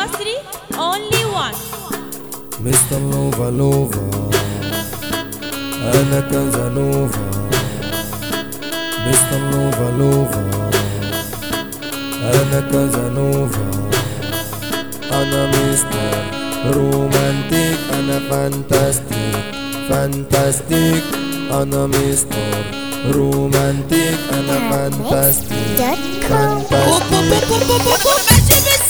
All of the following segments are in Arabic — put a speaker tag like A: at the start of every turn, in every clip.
A: المصري only one.
B: مستر لوفا لوفا أنا كازانوفا. مستر لوفا لوفا أنا كازانوفا. أنا مستر رومانتيك. أنا فانتاستيك فانتاستيك. أنا مستر رومانتيك. أنا فانتاستيك فانتاستيك.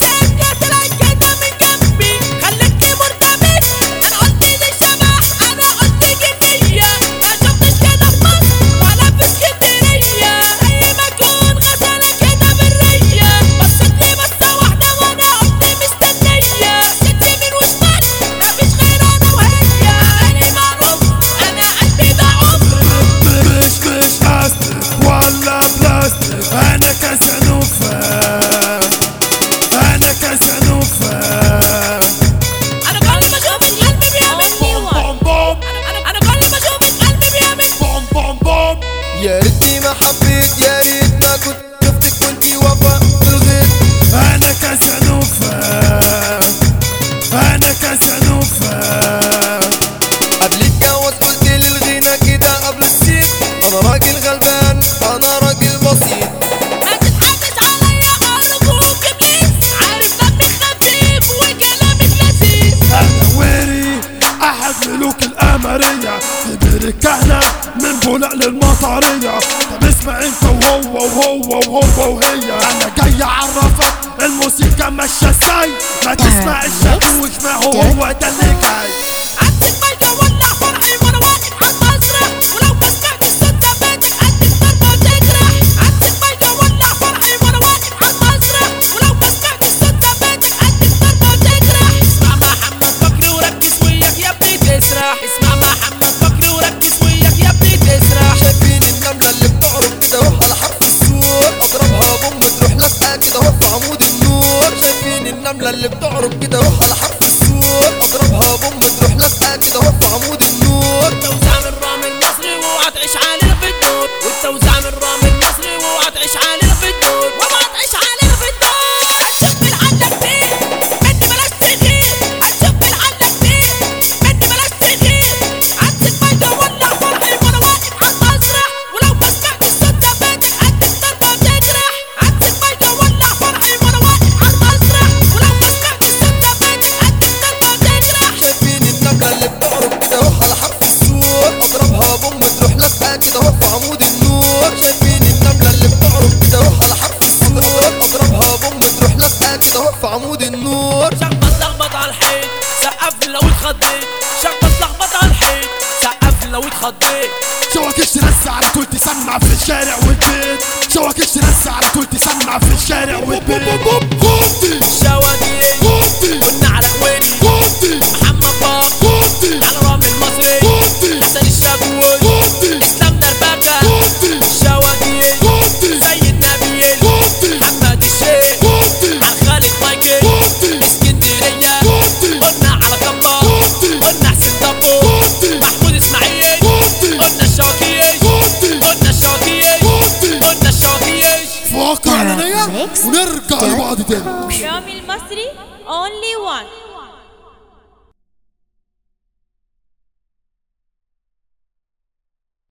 C: أنا كازانوفا. أنا كازانوفا.
D: أنا كل ما أشوفك قلبي بيعمل
C: بوم بوم بوم.
D: أنا كل ما أشوفك قلبي بيعمل
C: بوم بوم بوم.
B: يا ريتني ما حبيت، يا ريت ما كنت شفتك كنتي وفا في الغيب.
C: أنا كازانوفا. أنا كازانوفا.
B: قبل الجواز قلت لي الغنى كده قبل السيب. أنا راجل غلبان، أنا راجل بسيط.
C: ملوك القمرية كبير الكهنة من بولاق للمطرية. طب اسمع انت وهو وهي. انا جاي اعرفك الموسيقى ماشية ازاي. ما تسمع الشاكوش، ما هو ده اللي جاي.
D: عندك ميجا ولع فرحي وانا واقف عالمسرح، ولو ما سمعتش صوت زبادي قدك ضربة تجرح. عندك ميجا ولع فرحي وانا واقف عالمسرح، ولو ما سمعتش صوت زبادي قدك ضربة تجرح. اسمع محمد بكري وركز وياك يا ابني تسرح. اسمع محمد بكري وركز وياك يا ابني تسرح.
B: شايفين النملة اللي بتعرج كده اهو على حرف السور. اضربها بوم تروح لفقة كده اهو في عمود النور. شايفين النملة اللي بتعرج كده اهو على حرف السور. اضربها بوم تروح لفقة كده اهو في عمود النور.
D: والتوزيع من رامي المصري واوعى تعيش علينا في الدور. والتوزيع من رامي المصري واوعى تعيش علينا في الدور. واوعى تعيش علينا في الدور. هتشوف العلة كتير مني بلاش تغير. هتشوف العلة كتير مني بلاش تغير. عندك ميجا ولع فرحي وانا واقف عالمسرح، ولو ما سمعتش صوت زبادي قدك ضربة تجرح. عندك ميجا ولع فرحي وانا واقف عالمسرح، ولو ما سمعتش صوت زبادي قدك ضربة تجرح.
B: شايفين النملة اللي بتعرج كده اهو على حرف السور. اضربها بوم تروح لفقة كده اهو في عمود النور. شايفين النملة اللي بتعرج كده اهو على حرف السور. اضربها بوم تروح لفقة كده اهو في عمود النور.
D: شخبط لخبط على الحيط سقف لي لو اتخضيت. شخبط لخبط على الحيط سقف لي لو اتخضيت.
C: شوكش ترس على طول تسمع في الشارع والبيت. شوكش ترس على طول تسمع في الشارع والبيت. كوتي
D: الشواكيش
C: كوتي
D: والنعل الويلي
C: كوتي
D: محمد باق
C: كوتي
D: على رامي المصري
C: كوتي
D: حسن الشاكوش
C: كوتي
D: اسلام دربكة
C: كوتي
D: الشواكيش
C: كوتي
D: سيد نبيل
C: كوتي
D: محمد الشيخ
C: كوتي
D: على خالد مايكل
C: كوتي
D: اسكندرية
C: كوتي
D: قلنا على كمبر
C: كوتي
D: قلنا حسين دبو
C: كوتي
D: محمود اسماعيل
C: كوتي
D: قلنا الشواكيش
C: كوتي
D: قلنا الشواكيش
C: كوتي.
D: قلنا الشواكيش.
C: فوق على ونرجع لبعض تاني.
A: رامي المصري only one.